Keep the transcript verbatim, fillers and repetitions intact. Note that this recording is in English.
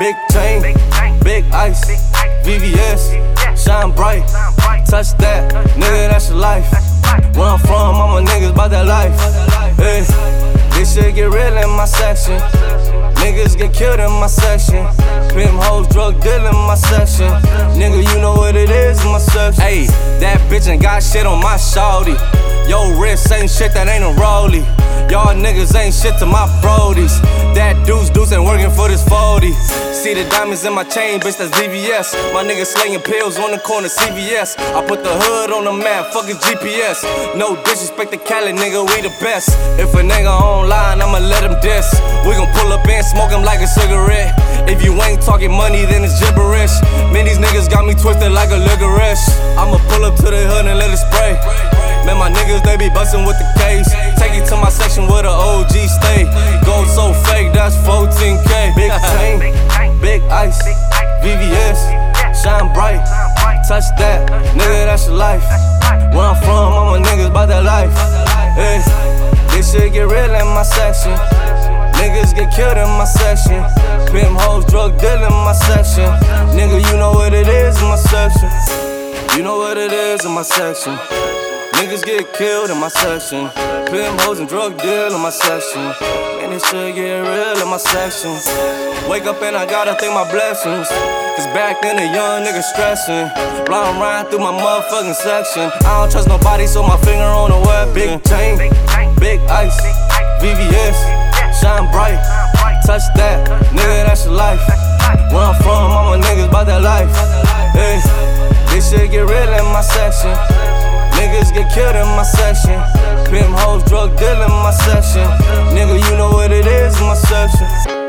Big chain, big ice, V V S, shine bright, touch that, nigga, that's your life. Where I'm from, all my niggas bout that life. Hey, this shit get real in my section. Niggas get killed in my section. Pimp hoes, drug deal in my section. Nigga, you know what it is in my section. Ayy, that bitch ain't got shit on my shawty. Yo, wrist ain't shit that ain't a rollie. Y'all niggas ain't shit to my brodies. That deuce deuce ain't working for this forty. See the diamonds in my chain, bitch, that's V V S. My niggas slinging pills on the corner, C V S. I put the hood on the map, fuck his G P S. No disrespect to Cali, nigga, we the best. If a nigga online, I'ma let him diss. We gon' pull up and smoke him like a cigarette. If you ain't talking money, then it's gibberish. Man, these niggas got me twisted like a licorice. I'ma pull up to the hood and let it spray. Man, my niggas, they be bustin' with the case. Take it to my section where the O G stay. Gold so fake, that's fourteen K. Big chain, big ice, V V S, shine bright, touch that, nigga, that's your life. Where I'm from, all my niggas bout that life. Hey, this shit get real in my section. Niggas get killed in my section. Pimp hoes, drug deal in my section. Nigga, you know what it is in my section. You know what it is in my section. Niggas get killed in my section. Pimp hoes and drug deal in my section. Man, this shit get real in my section. Wake up and I gotta thank my blessings. Cause back then a young nigga stressing. Blind riding through my motherfucking section. I don't trust nobody, so my finger on the weapon. Big chain, big ice, V V S, shine bright, touch that, nigga, that's your life. Where I'm from, all my niggas bout that life. Hey, this shit get real in my section. Niggas get killed in my section. Pimp hoes, drug deal in my section. Nigga, you know what it is in my section.